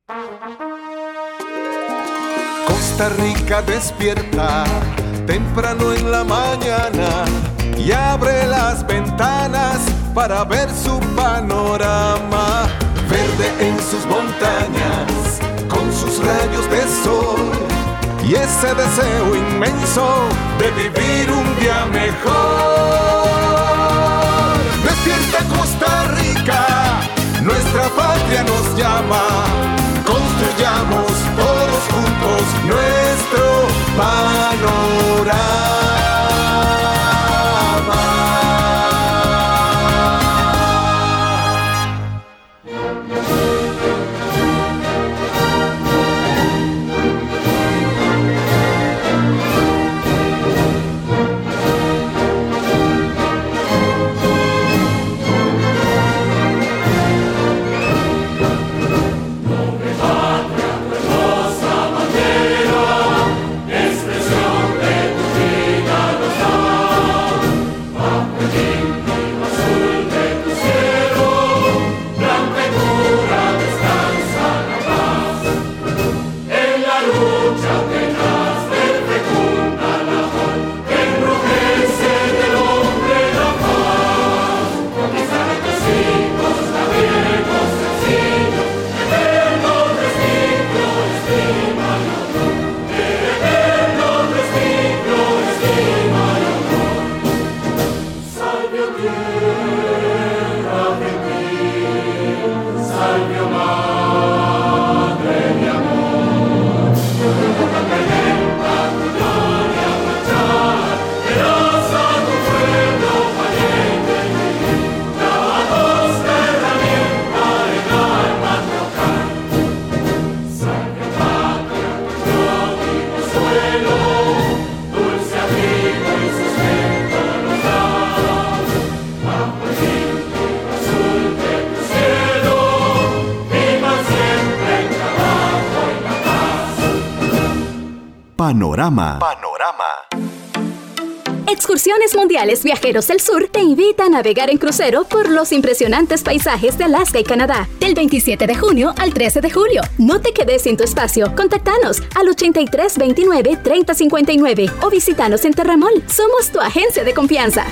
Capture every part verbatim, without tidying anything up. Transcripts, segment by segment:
Costa Rica despierta temprano en la mañana y abre las ventanas para ver su panorama. Verde en sus montañas, con sus rayos de sol y ese deseo inmenso de vivir un día mejor. Despierta Costa Rica, nuestra patria nos llama. Construyamos todos juntos nuestro panorama. Panorama. Panorama. Excursiones Mundiales Viajeros del Sur te invita a navegar en crucero por los impresionantes paisajes de Alaska y Canadá. Del veintisiete de junio al trece de julio. No te quedes sin tu espacio. Contáctanos al ochenta y tres veintinueve treinta cincuenta y nueve o visítanos en Terramol. Somos tu agencia de confianza.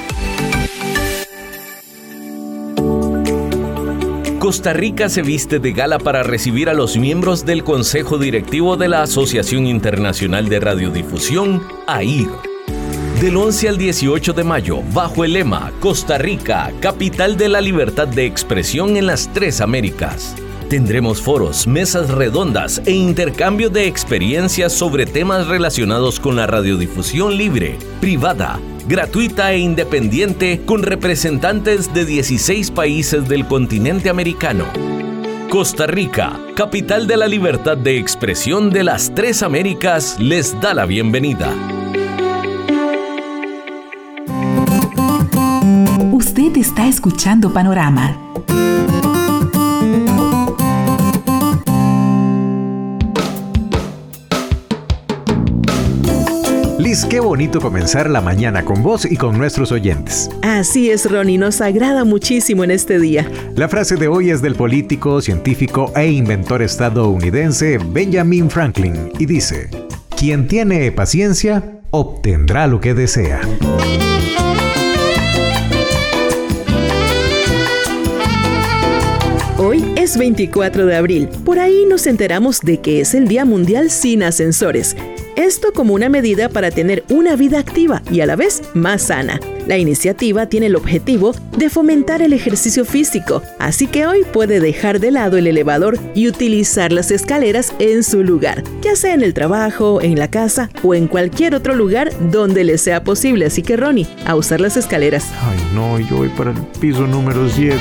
Costa Rica se viste de gala para recibir a los miembros del Consejo Directivo de la Asociación Internacional de Radiodifusión, A I R. Del once al dieciocho de mayo, bajo el lema Costa Rica, capital de la libertad de expresión en las tres Américas. Tendremos foros, mesas redondas e intercambio de experiencias sobre temas relacionados con la radiodifusión libre, privada, gratuita e independiente con representantes de dieciséis países del continente americano. Costa Rica, capital de la libertad de expresión de las tres Américas, les da la bienvenida. Usted está escuchando Panorama. Liz, qué bonito comenzar la mañana con vos y con nuestros oyentes. Así es, Ronnie, nos agrada muchísimo en este día. La frase de hoy es del político, científico e inventor estadounidense Benjamin Franklin y dice: quien tiene paciencia, obtendrá lo que desea. Hoy es veinticuatro de abril. Por ahí nos enteramos de que es el Día Mundial Sin Ascensores. Esto como una medida para tener una vida activa y a la vez más sana. La iniciativa tiene el objetivo de fomentar el ejercicio físico, así que hoy puede dejar de lado el elevador y utilizar las escaleras en su lugar, ya sea en el trabajo, en la casa o en cualquier otro lugar donde le sea posible. Así que, Ronnie, a usar las escaleras. Ay, no, yo voy para el piso número siete.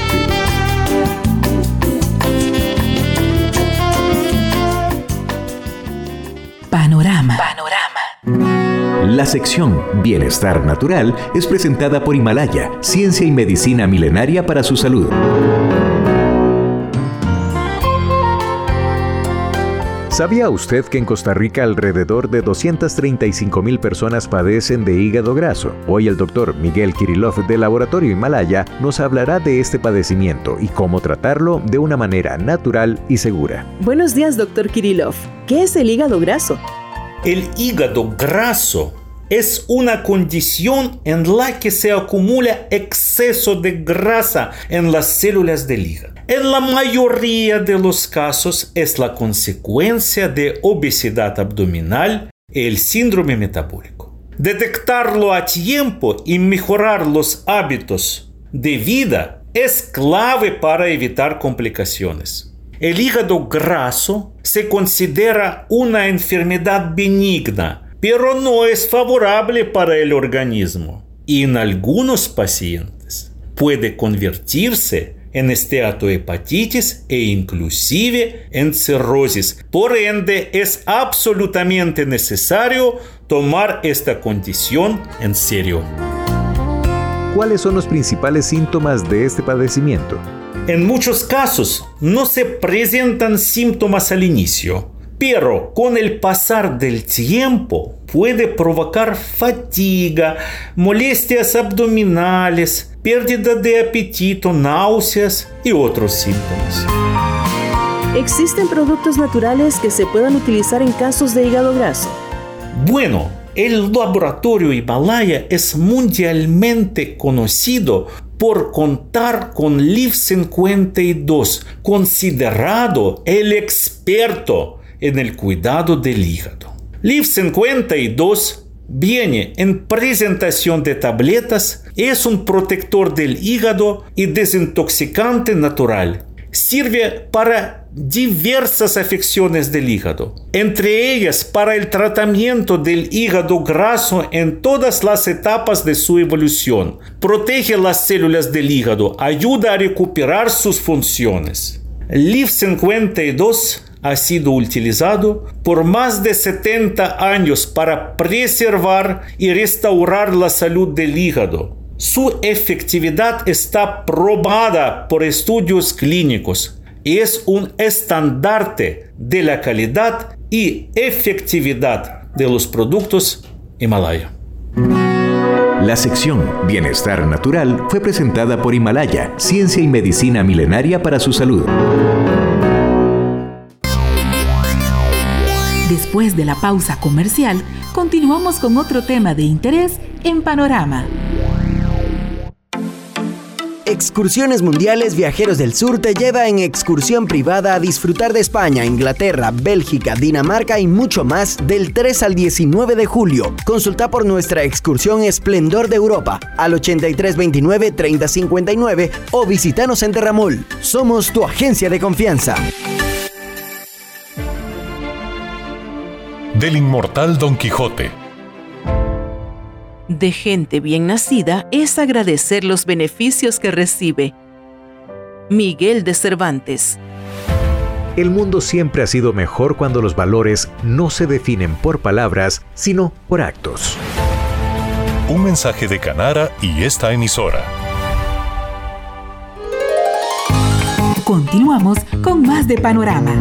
Panorama. Panorama. La sección Bienestar Natural es presentada por Himalaya, ciencia y medicina milenaria para su salud. ¿Sabía usted que en Costa Rica alrededor de doscientas treinta y cinco mil personas padecen de hígado graso? Hoy el doctor Miguel Kirillov del Laboratorio Himalaya nos hablará de este padecimiento y cómo tratarlo de una manera natural y segura. Buenos días, doctor Kirillov. ¿Qué es el hígado graso? El hígado graso es una condición en la que se acumula exceso de grasa en las células del hígado. En la mayoría de los casos es la consecuencia de obesidad abdominal y el síndrome metabólico. Detectarlo a tiempo y mejorar los hábitos de vida es clave para evitar complicaciones. El hígado graso se considera una enfermedad benigna, pero no es favorable para el organismo y en algunos pacientes puede convertirse en esteatohepatitis e inclusive en cirrosis. Por ende, es absolutamente necesario tomar esta condición en serio. ¿Cuáles son los principales síntomas de este padecimiento? En muchos casos no se presentan síntomas al inicio, pero con el pasar del tiempo puede provocar fatiga, molestias abdominales, pérdida de apetito, náuseas y otros síntomas. ¿Existen productos naturales que se puedan utilizar en casos de hígado graso? Bueno, el laboratorio Himalaya es mundialmente conocido por contar con L I V cincuenta y dos, considerado el experto en el cuidado del hígado. L I V cincuenta y dos viene en presentación de tabletas, es un protector del hígado y desintoxicante natural. Sirve para diversas afecciones del hígado, entre ellas para el tratamiento del hígado graso en todas las etapas de su evolución. Protege las células del hígado, ayuda a recuperar sus funciones. L I V cincuenta y dos ha sido utilizado por más de setenta años para preservar y restaurar la salud del hígado. Su efectividad está probada por estudios clínicos y es un estandarte de la calidad y efectividad de los productos Himalaya. La sección Bienestar Natural fue presentada por Himalaya, ciencia y medicina milenaria para su salud. Después de la pausa comercial, continuamos con otro tema de interés en Panorama. Excursiones Mundiales Viajeros del Sur te lleva en excursión privada a disfrutar de España, Inglaterra, Bélgica, Dinamarca y mucho más del tres al diecinueve de julio. Consulta por nuestra excursión Esplendor de Europa al ochenta y tres veintinueve treinta cincuenta y nueve o visítanos en Terramol. Somos tu agencia de confianza. Del inmortal Don Quijote. De gente bien nacida es agradecer los beneficios que recibe. Miguel de Cervantes. El mundo siempre ha sido mejor cuando los valores no se definen por palabras, sino por actos. Un mensaje de Canara y esta emisora. Continuamos con más de Panorama.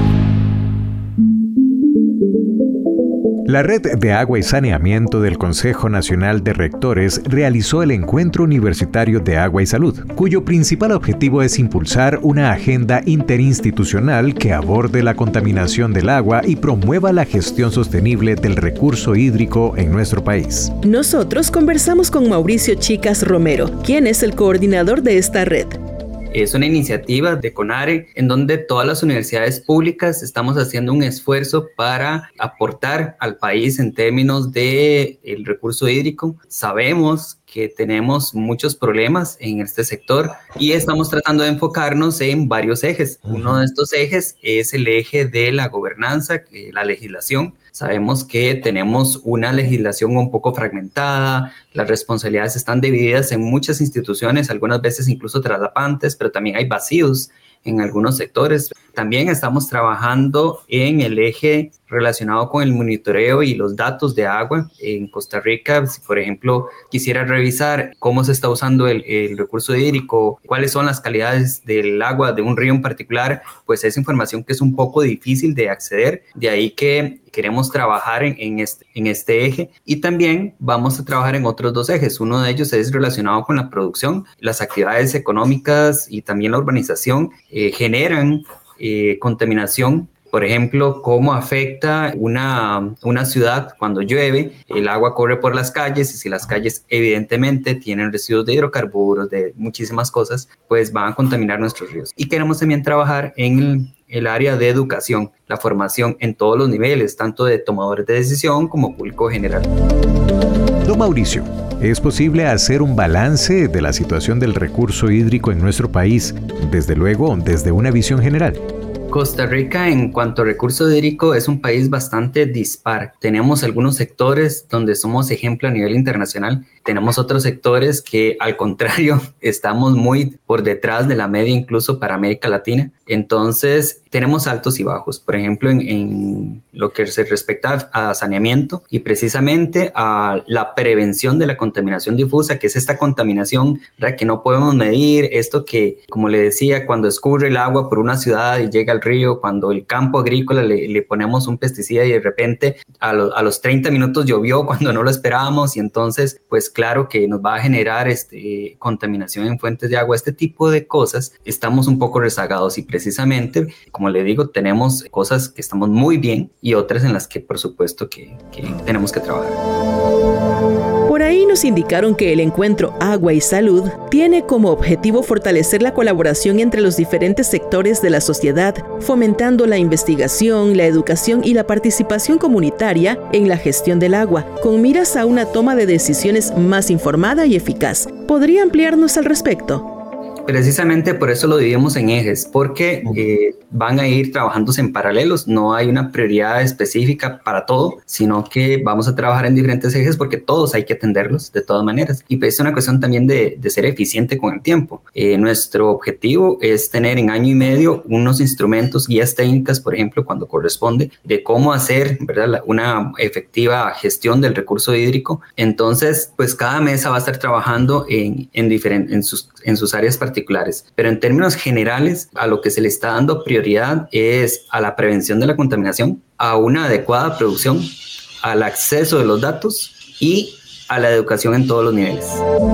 La Red de Agua y Saneamiento del Consejo Nacional de Rectores realizó el Encuentro Universitario de Agua y Salud, cuyo principal objetivo es impulsar una agenda interinstitucional que aborde la contaminación del agua y promueva la gestión sostenible del recurso hídrico en nuestro país. Nosotros conversamos con Mauricio Chicas Romero, quien es el coordinador de esta red. Es una iniciativa de CONARE en donde todas las universidades públicas estamos haciendo un esfuerzo para aportar al país en términos de el recurso hídrico. Sabemos que tenemos muchos problemas en este sector y estamos tratando de enfocarnos en varios ejes. Uno de estos ejes es el eje de la gobernanza, la legislación. Sabemos que tenemos una legislación un poco fragmentada, las responsabilidades están divididas en muchas instituciones, algunas veces incluso traslapantes, pero también hay vacíos en algunos sectores. También estamos trabajando en el eje relacionado con el monitoreo y los datos de agua en Costa Rica. Si, por ejemplo, quisiera revisar cómo se está usando el, el recurso hídrico, cuáles son las calidades del agua de un río en particular, pues es información que es un poco difícil de acceder. De ahí que queremos trabajar en, en, este, en este eje, y también vamos a trabajar en otros dos ejes. Uno de ellos es relacionado con la producción. Las actividades económicas y también la urbanización eh, generan eh, contaminación. Por ejemplo, cómo afecta una, una ciudad cuando llueve, el agua corre por las calles, y si las calles evidentemente tienen residuos de hidrocarburos, de muchísimas cosas, pues van a contaminar nuestros ríos. Y queremos también trabajar en el, el área de educación, la formación en todos los niveles, tanto de tomadores de decisión como público general. Don Mauricio, ¿es posible hacer un balance de la situación del recurso hídrico en nuestro país, desde luego desde una visión general? Costa Rica, en cuanto a recurso hídrico, es un país bastante dispar. Tenemos algunos sectores donde somos ejemplo a nivel internacional. Tenemos otros sectores que, al contrario, estamos muy por detrás de la media, incluso para América Latina. Entonces, tenemos altos y bajos. Por ejemplo, en, en lo que se respecta a, a saneamiento y precisamente a la prevención de la contaminación difusa, que es esta contaminación, ¿verdad?, que no podemos medir. Esto que, como le decía, cuando escurre el agua por una ciudad y llega al río, cuando el campo agrícola le, le ponemos un pesticida y de repente a, lo, a los treinta minutos llovió cuando no lo esperábamos, y entonces, pues claro que nos va a generar este, contaminación en fuentes de agua. Este tipo de cosas estamos un poco rezagados, y precisamente, como le digo, tenemos cosas que estamos muy bien y otras en las que por supuesto que, que tenemos que trabajar. Por ahí nos indicaron que el encuentro Agua y Salud tiene como objetivo fortalecer la colaboración entre los diferentes sectores de la sociedad, fomentando la investigación, la educación y la participación comunitaria en la gestión del agua, con miras a una toma de decisiones más informada y eficaz. ¿Podría ampliarnos al respecto? Precisamente por eso lo dividimos en ejes, porque eh, van a ir trabajándose en paralelos. No hay una prioridad específica para todo, sino que vamos a trabajar en diferentes ejes porque todos hay que atenderlos de todas maneras. Y pues es una cuestión también de, de ser eficiente con el tiempo. Eh, nuestro objetivo es tener en año y medio unos instrumentos, guías técnicas, por ejemplo, cuando corresponde, de cómo hacer, ¿verdad?, una efectiva gestión del recurso hídrico. Entonces, pues cada mesa va a estar trabajando en, en, diferent, en, sus, en sus áreas particulares. particulares, pero en términos generales a lo que se le está dando prioridad es a la prevención de la contaminación, a una adecuada producción, al acceso de los datos y a la educación en todos los niveles.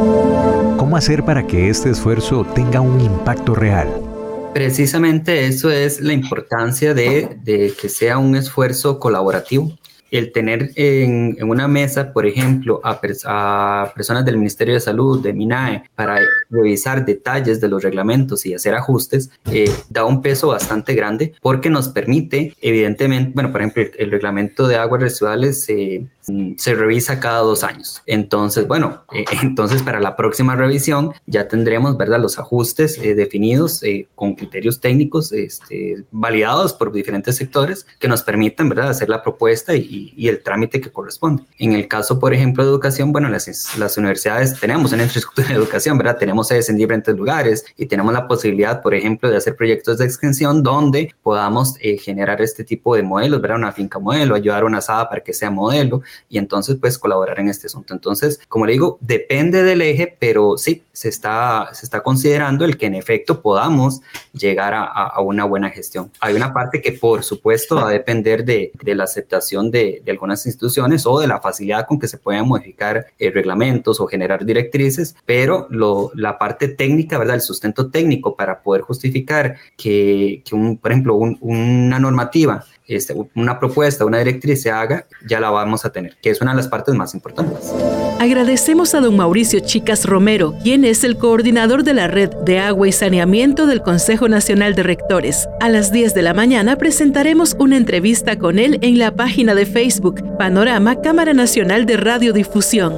¿Cómo hacer para que este esfuerzo tenga un impacto real? Precisamente eso es la importancia de, de que sea un esfuerzo colaborativo. El tener en, en una mesa, por ejemplo, a, pers- a personas del Ministerio de Salud, de MINAE, para revisar detalles de los reglamentos y hacer ajustes, eh, da un peso bastante grande porque nos permite, evidentemente, bueno, por ejemplo, el, el reglamento de aguas residuales eh, se revisa cada dos años. Entonces, bueno, eh, entonces para la próxima revisión ya tendremos, ¿verdad?, los ajustes eh, definidos eh, con criterios técnicos este, validados por diferentes sectores que nos permitan, ¿verdad?, hacer la propuesta y, y el trámite que corresponde. En el caso, por ejemplo, de educación, bueno, las, las universidades tenemos una infraestructura de educación, ¿verdad? Tenemos sedes en diferentes lugares y tenemos la posibilidad, por ejemplo, de hacer proyectos de extensión donde podamos eh, generar este tipo de modelos, ¿verdad? Una finca modelo, ayudar a una asada para que sea modelo, y entonces pues colaborar en este asunto. Entonces, como le digo, depende del eje, pero sí, se está, se está considerando el que en efecto podamos llegar a, a, a una buena gestión. Hay una parte que por supuesto va a depender de, de la aceptación de, de algunas instituciones o de la facilidad con que se puedan modificar eh, reglamentos o generar directrices, pero lo, la parte técnica, ¿verdad? El sustento técnico para poder justificar que, que un, por ejemplo, un, una normativa, Este, una propuesta, una directriz se haga, ya la vamos a tener, que es una de las partes más importantes. Agradecemos a don Mauricio Chicas Romero, quien es el coordinador de la Red de Agua y Saneamiento del Consejo Nacional de Rectores. A las diez de la mañana presentaremos una entrevista con él en la página de Facebook Panorama Cámara Nacional de Radiodifusión.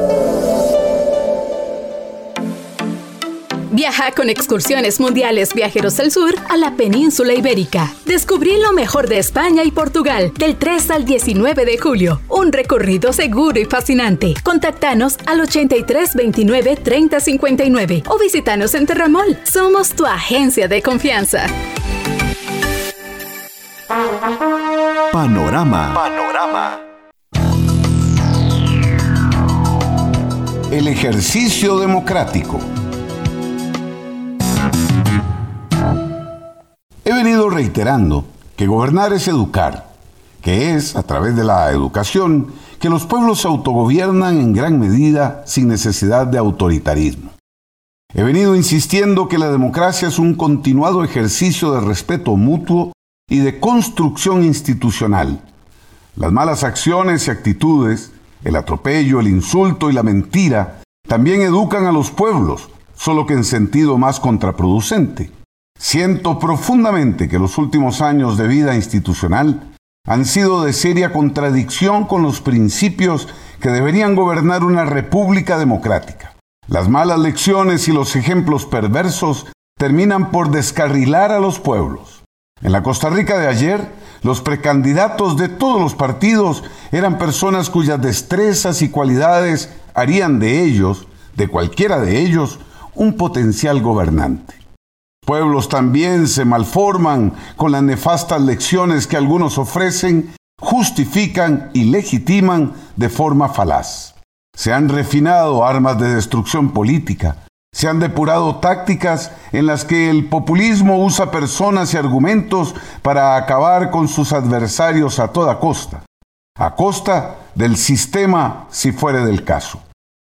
Viaja con Excursiones Mundiales Viajeros al Sur a la península ibérica. Descubrí lo mejor de España y Portugal del tres al diecinueve de julio. Un recorrido seguro y fascinante. Contactanos al ochenta y tres veintinueve treinta cincuenta y nueve o visítanos en Terramol. Somos tu agencia de confianza. Panorama. Panorama. El ejercicio democrático. He venido reiterando que gobernar es educar, que es, a través de la educación, que los pueblos se autogobiernan en gran medida sin necesidad de autoritarismo. He venido insistiendo que la democracia es un continuado ejercicio de respeto mutuo y de construcción institucional. Las malas acciones y actitudes, el atropello, el insulto y la mentira también educan a los pueblos, solo que en sentido más contraproducente. Siento profundamente que los últimos años de vida institucional han sido de seria contradicción con los principios que deberían gobernar una república democrática. Las malas lecciones y los ejemplos perversos terminan por descarrilar a los pueblos. En la Costa Rica de ayer, los precandidatos de todos los partidos eran personas cuyas destrezas y cualidades harían de ellos, de cualquiera de ellos, un potencial gobernante. Pueblos también se malforman con las nefastas lecciones que algunos ofrecen, justifican y legitiman de forma falaz. Se han refinado armas de destrucción política, se han depurado tácticas en las que el populismo usa personas y argumentos para acabar con sus adversarios a toda costa, a costa del sistema si fuere del caso.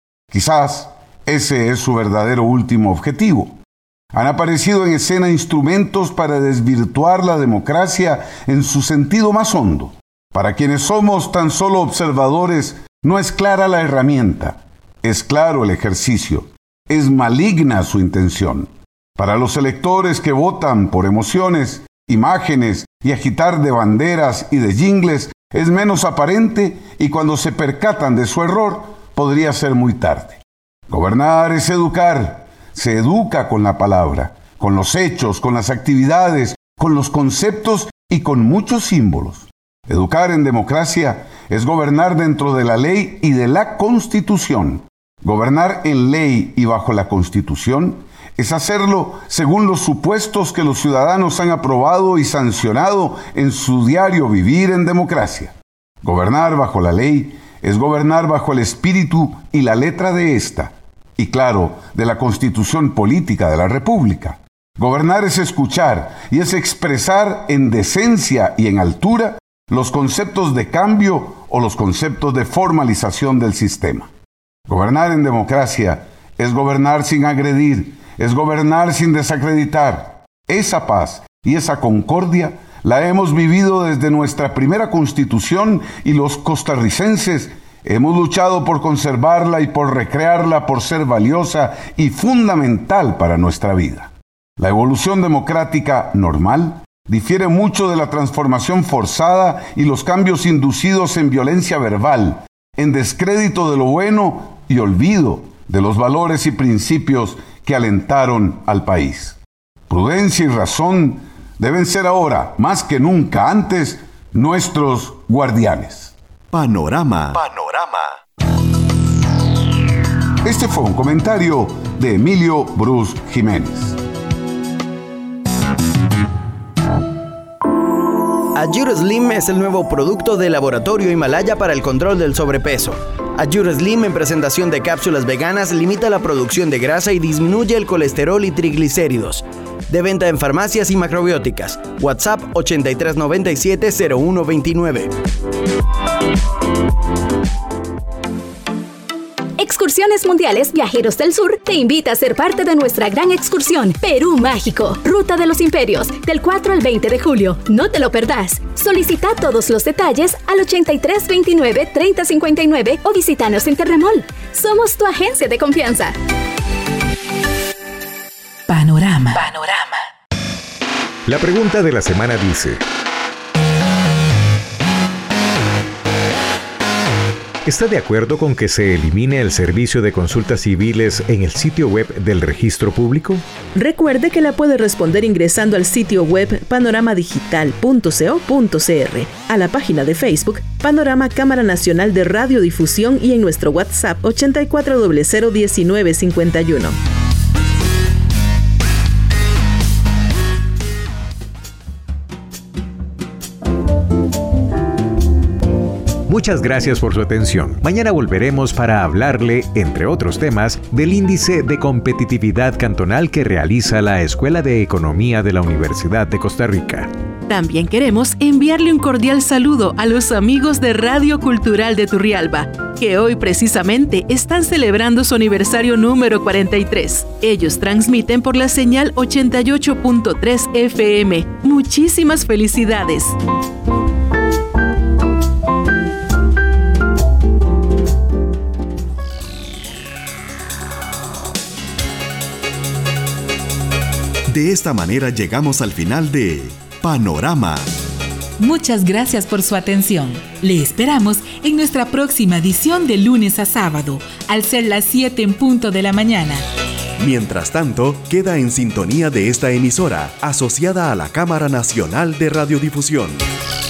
Quizás ese es su verdadero último objetivo. Han aparecido en escena instrumentos para desvirtuar la democracia en su sentido más hondo. Para quienes somos tan solo observadores, no es clara la herramienta, es claro el ejercicio, es maligna su intención. Para los electores que votan por emociones, imágenes y agitar de banderas y de jingles, es menos aparente y cuando se percatan de su error, podría ser muy tarde. Gobernar es educar. Se educa con la palabra, con los hechos, con las actividades, con los conceptos y con muchos símbolos. Educar en democracia es gobernar dentro de la ley y de la Constitución. Gobernar en ley y bajo la Constitución es hacerlo según los supuestos que los ciudadanos han aprobado y sancionado en su diario vivir en democracia. Gobernar bajo la ley es gobernar bajo el espíritu y la letra de ésta. Y claro, de la Constitución Política de la República. Gobernar es escuchar y es expresar en decencia y en altura los conceptos de cambio o los conceptos de formalización del sistema. Gobernar en democracia es gobernar sin agredir, es gobernar sin desacreditar. Esa paz y esa concordia la hemos vivido desde nuestra primera Constitución y los costarricenses hemos luchado por conservarla y por recrearla por ser valiosa y fundamental para nuestra vida. La evolución democrática normal difiere mucho de la transformación forzada y los cambios inducidos en violencia verbal, en descrédito de lo bueno y olvido de los valores y principios que alentaron al país. Prudencia y razón deben ser ahora, más que nunca antes, nuestros guardianes. Panorama. Panorama. Este fue un comentario de Emilio Bruce Jiménez. Adjure Slim es el nuevo producto de Laboratorio Himalaya para el control del sobrepeso. Adjure Slim en presentación de cápsulas veganas limita la producción de grasa y disminuye el colesterol y triglicéridos. De venta en farmacias y macrobióticas. WhatsApp ochenta y tres noventa y siete cero uno veintinueve. Excursiones Mundiales Viajeros del Sur te invita a ser parte de nuestra gran excursión Perú Mágico, Ruta de los Imperios, del cuatro al veinte de julio. No te lo perdás. Solicita todos los detalles al ochenta y tres veintinueve treinta cincuenta y nueve o visítanos en Terremol. Somos tu agencia de confianza. Panorama. Panorama. La pregunta de la semana dice: ¿está de acuerdo con que se elimine el servicio de consultas civiles en el sitio web del Registro Público? Recuerde que la puede responder ingresando al sitio web panoramadigital punto co punto cr, a la página de Facebook Panorama Cámara Nacional de Radiodifusión y en nuestro WhatsApp ochenta y cuatro cero cero diecinueve cincuenta y uno. Muchas gracias por su atención. Mañana volveremos para hablarle, entre otros temas, del índice de competitividad cantonal que realiza la Escuela de Economía de la Universidad de Costa Rica. También queremos enviarle un cordial saludo a los amigos de Radio Cultural de Turrialba, que hoy precisamente están celebrando su aniversario número cuarenta y tres. Ellos transmiten por la señal ochenta y ocho punto tres F M. Muchísimas felicidades. De esta manera llegamos al final de Panorama. Muchas gracias por su atención. Le esperamos en nuestra próxima edición de lunes a sábado, al ser las siete en punto de la mañana. Mientras tanto, queda en sintonía de esta emisora, asociada a la Cámara Nacional de Radiodifusión.